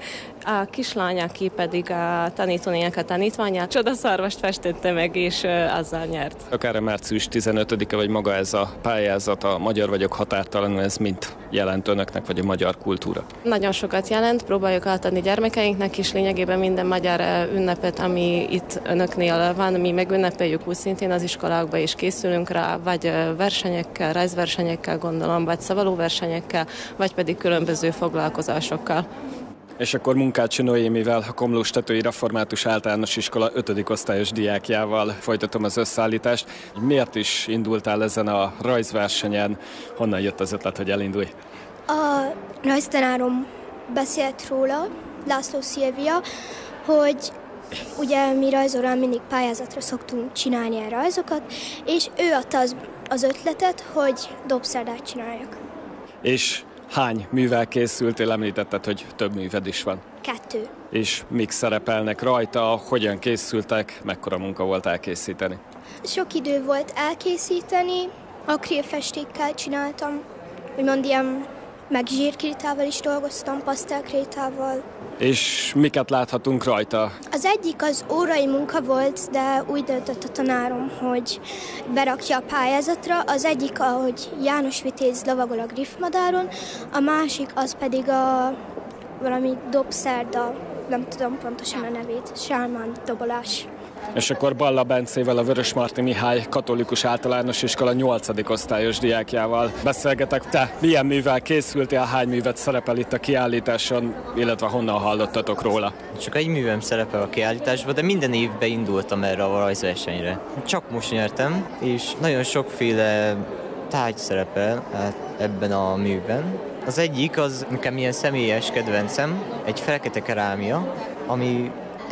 A kislány, aki pedig a tanítónének a tanítványát, csodaszarvast festette meg, és azzal nyert. Akár a március 15-e, vagy maga ez a pályázat, a Magyar vagyok határtalanul, ez mind jelent önöknek, vagy a magyar kultúra? Nagyon sokat jelent, próbáljuk átadni gyermekeinknek is, lényegében minden magyar ünnepet, ami itt önöknél van, mi megünnepeljük úgy szintén az iskolákba, és készülünk rá, vagy versenyekkel, rajzversenyekkel gondolom, vagy szavalóversenyekkel, vagy pedig különböző foglalkozásokkal. És akkor Munkácsi Noémivel, a Komlóstetői Református Általános Iskola 5. osztályos diákjával folytatom az összeállítást. Miért is indultál ezen a rajzversenyen? Honnan jött az ötlet, hogy elindulj? A rajztanárom beszélt róla, László Szilvia, hogy ugye mi rajzórán mindig pályázatra szoktunk csinálni ilyen rajzokat, és ő adta az ötletet, hogy dobszerdát csináljak. És hány művel készültél? Említetted, hogy több műved is van. 2. És mik szerepelnek rajta, hogyan készültek, mekkora munka volt elkészíteni? Sok idő volt elkészíteni, akrilfestékkel csináltam, úgymond ilyen meg zsírkrétával is dolgoztam, pasztelkrétával. És miket láthatunk rajta? Az egyik az órai munka volt, de úgy döntött a tanárom, hogy berakja a pályázatra. Az egyik, ahogy János Vitéz lovagol a griffmadáron, a másik az pedig a valami dobszerda, nem tudom pontosan a nevét, sálmán dobolás. És akkor Balla Bencével, a Vörösmarty Mihály Katolikus Általános Iskola 8. osztályos diákjával beszélgetek. Te milyen művel készültél, hány művet szerepel itt a kiállításon, illetve honnan hallottatok róla? Csak egy művem szerepel a kiállításban, de minden évben indultam erre a rajzversenyre. Csak most nyertem, és nagyon sokféle tárgy szerepel ebben a műben. Az egyik, az nekem ilyen személyes kedvencem, egy fekete kerámia, ami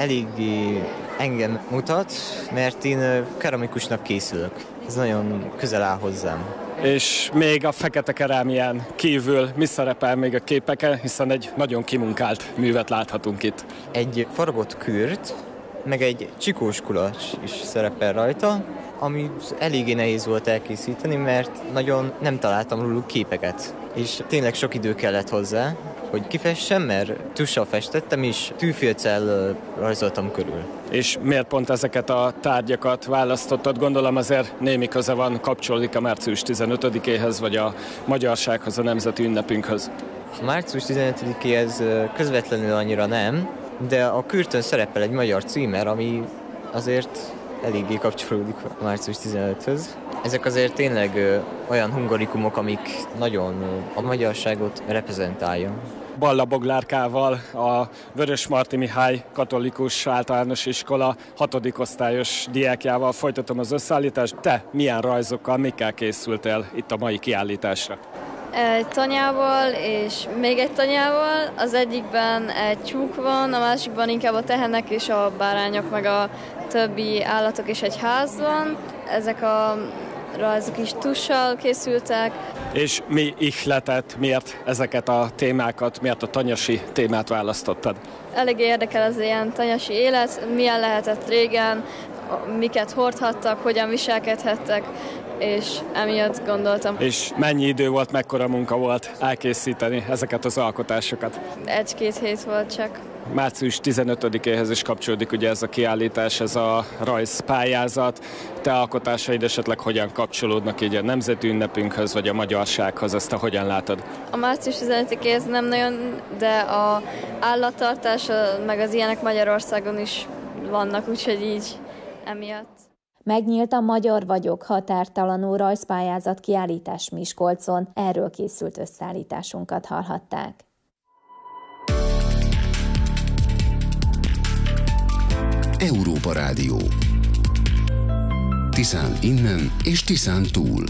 eléggé engem mutat, mert én keramikusnak készülök. Ez nagyon közel áll hozzám. És még a fekete kerámián kívül mi szerepel még a képeken, hiszen egy nagyon kimunkált művet láthatunk itt. Egy faragott kürt, meg egy csikós kulacs is szerepel rajta, ami eléggé nehéz volt elkészíteni, mert nagyon nem találtam róluk képeket. És tényleg sok idő kellett hozzá, hogy kifessem, mert tussal festettem, és tűfélccel rajzoltam körül. És miért pont ezeket a tárgyakat választottad? Gondolom azért némi köze van, kapcsolódik a március 15-éhez, vagy a magyarsághoz, a nemzeti ünnepünkhöz. A március 15-éhez közvetlenül annyira nem, de a kürtön szerepel egy magyar címer, ami azért eléggé kapcsolódik a március 15-höz. Ezek azért tényleg olyan hungarikumok, amik nagyon a magyarságot reprezentálja. Balla Boglárkával, a Vörösmarty Mihály Katolikus Általános Iskola 6. osztályos diákjával folytatom az összeállítást. Te milyen rajzokkal, mikkel készültél itt a mai kiállításra? Egy tanyával és még egy tanyával. Az egyikben egy tyúk van, a másikban inkább a tehenek és a bárányok, meg a többi állatok és egy ház van. Ezek a rajzok is tussal készültek. És mi ihletett, miért ezeket a témákat, miért a tanyasi témát választottad? Elég érdekel az ilyen tanyasi élet, milyen lehetett régen, miket hordhattak, hogyan viselkedhettek, és emiatt gondoltam. És mennyi idő volt, mekkora munka volt elkészíteni ezeket az alkotásokat? 1-2 hét volt csak. Március 15-éhez is kapcsolódik ugye ez a kiállítás, ez a rajzpályázat. Te alkotásaid esetleg hogyan kapcsolódnak így a nemzeti ünnepünkhöz, vagy a magyarsághoz, ezt te hogyan látod? A március 15-éhez nem nagyon, de a állattartás, meg az ilyenek Magyarországon is vannak, úgyhogy így emiatt. Megnyílt a Magyar vagyok határtalanul rajzpályázat kiállítás Miskolcon, erről készült összeállításunkat hallhatták. Európa Rádió. Tiszán innen és Tiszán túl.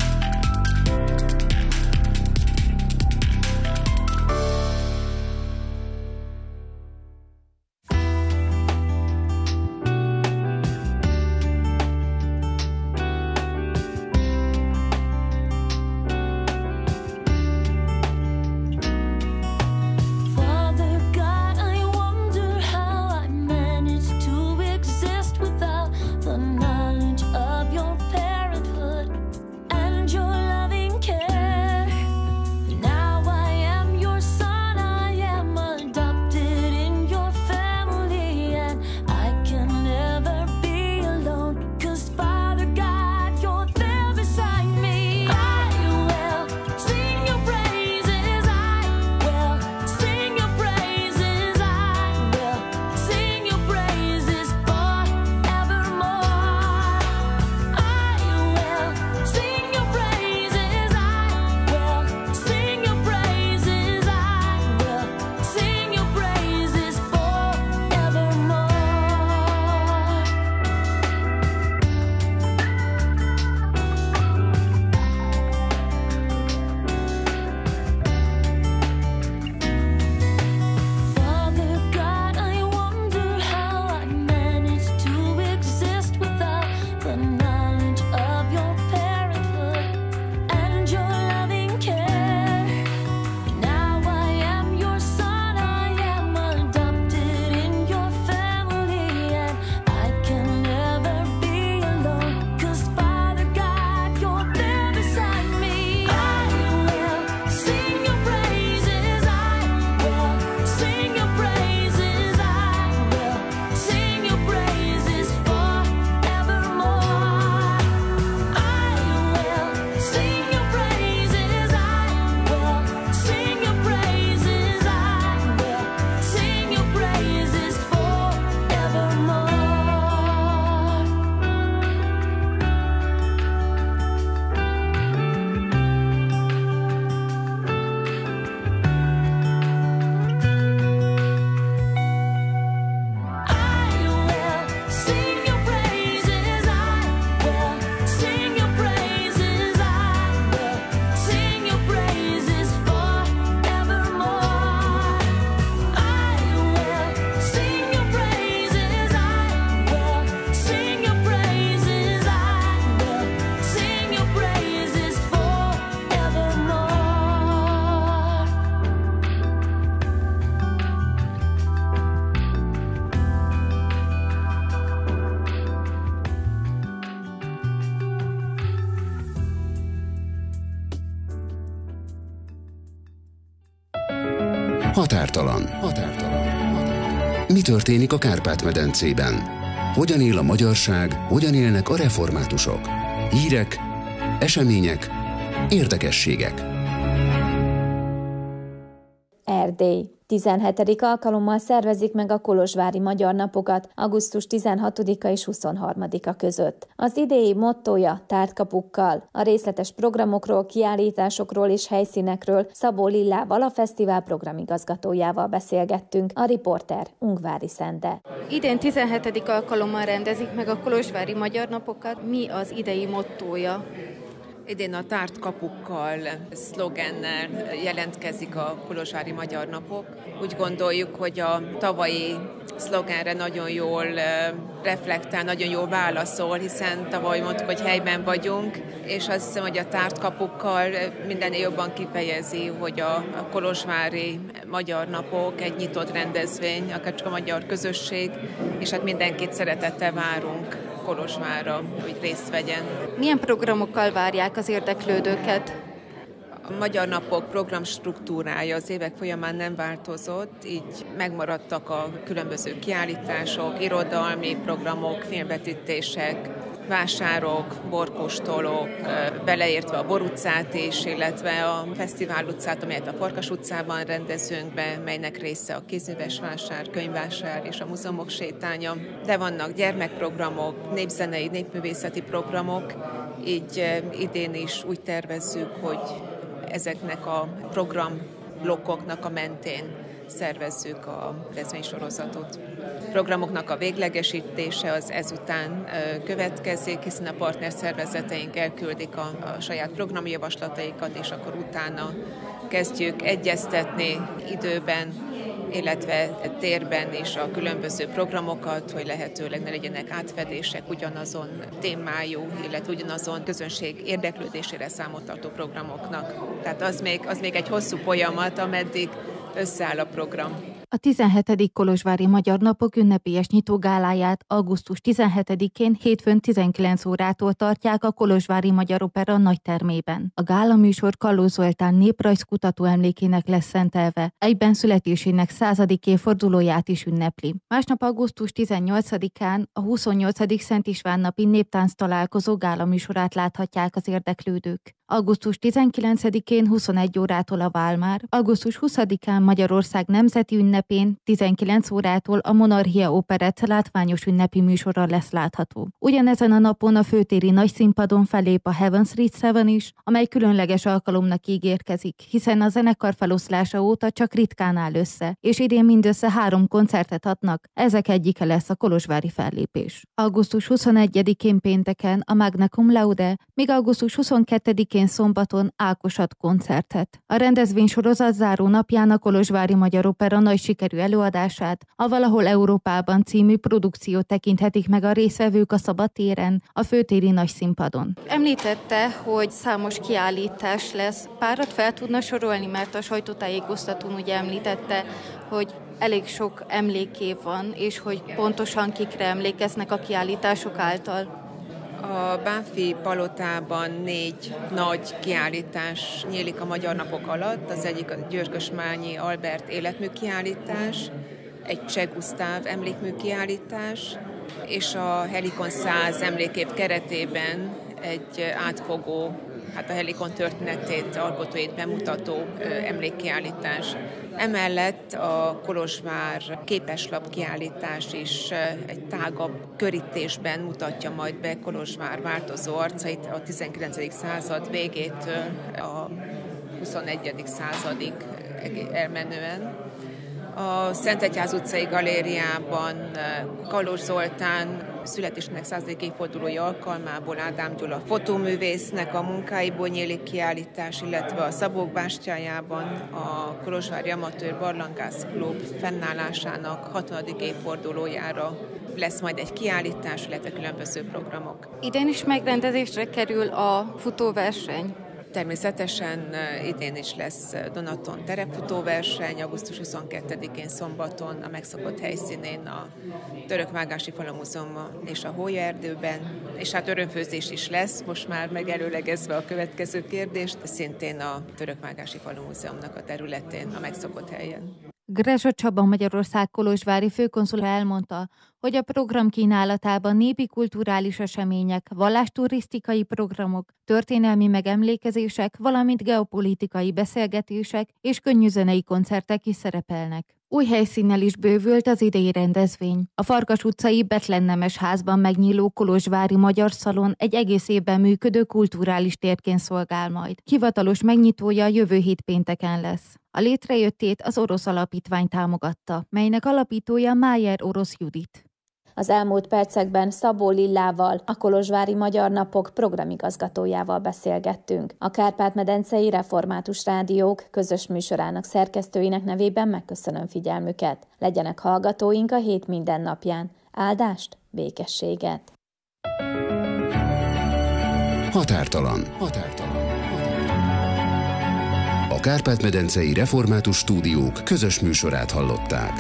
Határtalan. Mi történik a Kárpát-medencében? Hogyan él a magyarság, hogyan élnek a reformátusok? Hírek, események, érdekességek. Erdély. 17. alkalommal szervezik meg a kolozsvári Magyar Napokat augusztus 16-a és 23-a között. Az idei mottója tárt kapukkal. A részletes programokról, kiállításokról és helyszínekről Szabó Lillával, a fesztivál programigazgatójával beszélgettünk. A riporter Ungvári Szende. Idén 17. alkalommal rendezik meg a kolozsvári Magyar Napokat. Mi az idei mottója? Idén a tárt kapukkal, szlogennel jelentkezik a kolozsvári Magyar Napok. Úgy gondoljuk, hogy a tavalyi szlogenre nagyon jól reflektál, nagyon jól válaszol, hiszen tavaly mondtuk, hogy helyben vagyunk, és azt hiszem, hogy a tárt kapukkal mindennél jobban kifejezi, hogy a kolozsvári Magyar Napok egy nyitott rendezvény, akár csak a magyar közösség, és hát mindenkit szeretettel várunk Kolozsvárra, hogy részt vegyen. Milyen programokkal várják az érdeklődőket? A Magyar Napok programstruktúrája az évek folyamán nem változott, így megmaradtak a különböző kiállítások, irodalmi programok, filmvetítések, vásárok, borkóstolók, beleértve a Bor utcát is, illetve a Fesztivál utcát, amelyet a Farkas utcában rendezünk be, melynek része a kézműves vásár, könyvvásár és a múzeumok sétánya. De vannak gyermekprogramok, népzenei, népművészeti programok, így idén is úgy tervezzük, hogy ezeknek a programblokkoknak a mentén szervezzük a rendezvénysorozatot. Programoknak a véglegesítése az ezután következik, hiszen a partnerszervezeteink elküldik a saját programjavaslataikat, és akkor utána kezdjük egyeztetni időben, illetve térben is a különböző programokat, hogy lehetőleg ne legyenek átfedések ugyanazon témájú, illetve ugyanazon közönség érdeklődésére számot tartó programoknak. Tehát az még egy hosszú folyamat, ameddig összeáll a program. A 17. Kolozsvári Magyar Napok ünnepélyes nyitógáláját augusztus 17-én hétfőn 19 órától tartják a Kolozsvári Magyar Opera nagytermében. A gálaműsor Kalló Zoltán néprajzkutató emlékének lesz szentelve, egyben születésének 100. évfordulóját is ünnepli. Másnap augusztus 18-án a 28. Szent István napi néptánc találkozó gálaműsorát láthatják az érdeklődők. Augusztus 19-én 21 órától a Válmár, augusztus 20-án Magyarország nemzeti ünnepén 19 órától a Monarchia Operett látványos ünnepi műsora lesz látható. Ugyanezen a napon a főtéri nagyszínpadon felép a Heaven Street 7 is, amely különleges alkalomnak ígérkezik, hiszen a zenekar feloszlása óta csak ritkán áll össze, és idén mindössze 3 koncertet adnak, ezek egyike lesz a kolozsvári fellépés. Augusztus 21-én pénteken a Magna Cum Laude, míg augusztus 22-én szombaton Ákos ad koncertet. A rendezvénysorozat záró napján a Kolozsvári Magyar Opera nagy sikerű előadását, a Valahol Európában című produkciót tekinthetik meg a résztvevők a szabadtéren, a főtéri nagyszínpadon. Említette, hogy számos kiállítás lesz. Párat fel tudna sorolni, mert a sajtótájékoztatón ugye említette, hogy elég sok emlékév van, és hogy pontosan kikre emlékeznek a kiállítások által. A Bánffy palotában 4 nagy kiállítás nyílik a Magyar Napok alatt. Az egyik a Györgösmányi Albert életmű kiállítás, egy Cseh Gusztáv emlékmű kiállítás, és a Helikon 100 emlékév keretében egy átfogó, a Helikon történetét, alkotóit bemutató emlékkiállítás. Emellett a Kolozsvár képeslap kiállítás is egy tágabb körítésben mutatja majd be Kolozsvár változó arcait a 19. század végétől a 21. századig elmenően. A Szentegyház utcai galériában Kalló Zoltán születésének 100. évfordulója alkalmából Ádám Gyula fotóművésznek a munkáiból nyílik kiállítás, illetve a Szabók bástyájában a Kolozsvári Amatőr Barlangász Klub fennállásának 60. évfordulójára lesz majd egy kiállítás, illetve különböző programok. Idén is megrendezésre kerül a futóverseny. Természetesen idén is lesz Donaton terepfutóverseny, augusztus 22-én szombaton a megszokott helyszínén a Törökvágási Falu Múzeumban és a Hólyaerdőben, és örömfőzés is lesz, most már megelőlegezve a következő kérdést, szintén a Törökvágási Falu Múzeumnak a területén, a megszokott helyen. Grezsa Csaba, Magyarország kolozsvári főkonzula elmondta, hogy a program kínálatában népi kulturális események, vallásturisztikai programok, történelmi megemlékezések, valamint geopolitikai beszélgetések és könnyűzenei koncertek is szerepelnek. Új helyszínnel is bővült az idei rendezvény. A Farkas utcai Bethlen Nemes házban megnyíló kolozsvári Magyar Szalon egy egész évben működő kulturális térként szolgál majd. Hivatalos megnyitója jövő hét pénteken lesz. A létrejöttét az Orosz Alapítvány támogatta, melynek alapítója Májer Orosz Judit. Az elmúlt percekben Szabó Lillával, a Kolozsvári Magyar Napok programigazgatójával beszélgettünk. A Kárpát-medencei Református Rádiók közös műsorának szerkesztőinek nevében megköszönöm figyelmüket. Legyenek hallgatóink a hét minden napján. Áldást, békességet! Határtalan. A Kárpát-medencei Református Stúdiók közös műsorát hallották.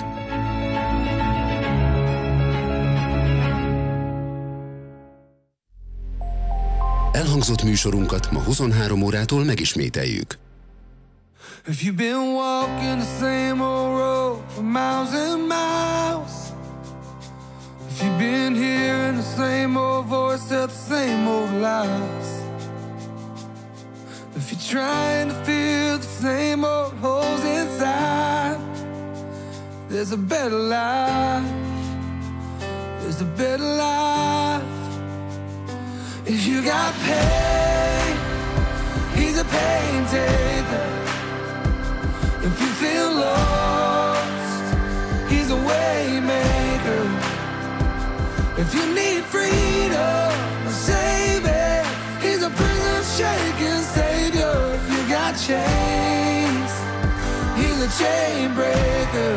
Elhangzott műsorunkat ma 23 órától megismételjük. If you've been walking the same old road for miles and miles, If you've been hearing the same old voice, tell the same old lies. If you're trying to fill the same old holes inside, there's a better life. There's a better life. If you got pain, he's a pain taker. If you feel lost, he's a way maker. If you need freedom, a savior, he's a prison shaking savior. If you got chains, he's a chain breaker.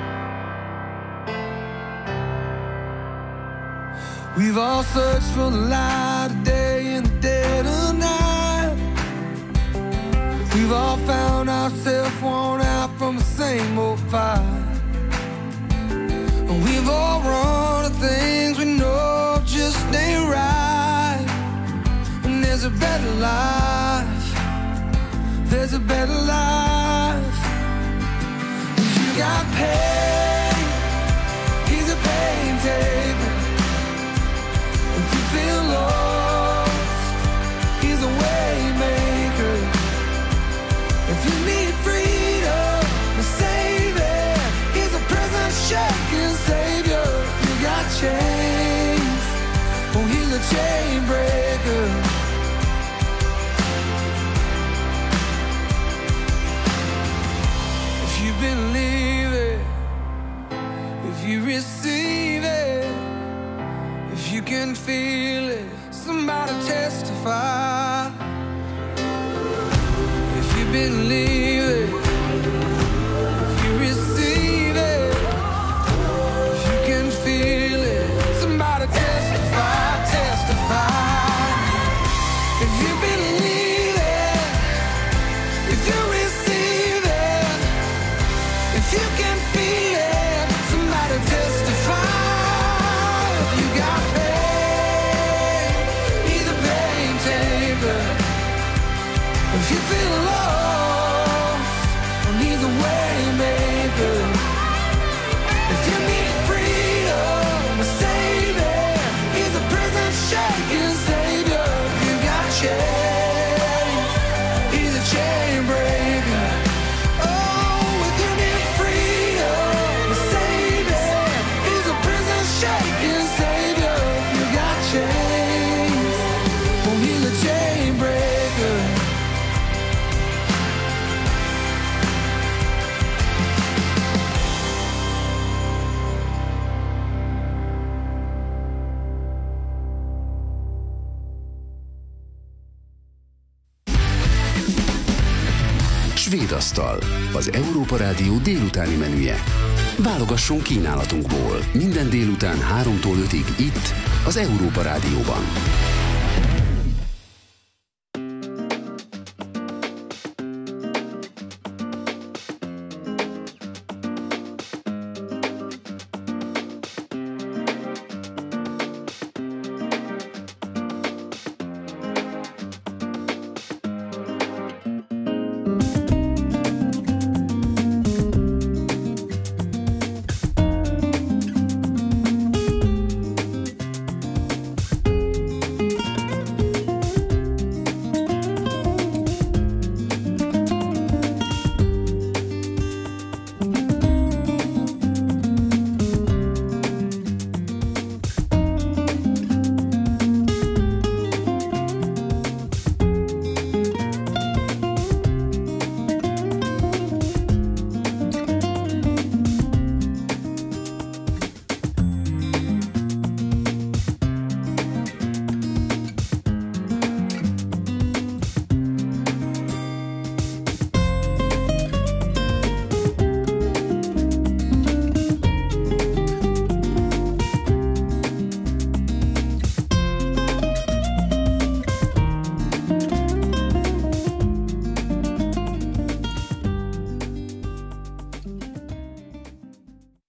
We've all searched for the light of day in the dead of night. We've all found ourselves worn out from the same old fight. And we've all run to things we know just ain't right. And there's a better life. There's a better life. If you got pain, he's a pain taker. If you feel lost, he's a way maker. If you need freedom, a savior, he's a prison shaking savior. If you got chains, oh, he's a chain breaker. If you believe it, if you receive it, if you can feel it, somebody testify. If you believe it, if you receive it, if you can feel it, somebody testify, testify. If you believe it, if you receive it, if you can feel it, somebody testify. If you feel lost, and he's a way maker. If you need freedom, a savior, he's a prison shaking savior. If you got chains, he's a chain breaker. Oh, if you need freedom, a savior, he's a prison shaking savior. If you got chains, oh, he's a chain breaker. Svédasztal, az Európa Rádió délutáni menüje. Válogassunk kínálatunkból. Minden délután 3-tól 5-ig itt, az Európa Rádióban.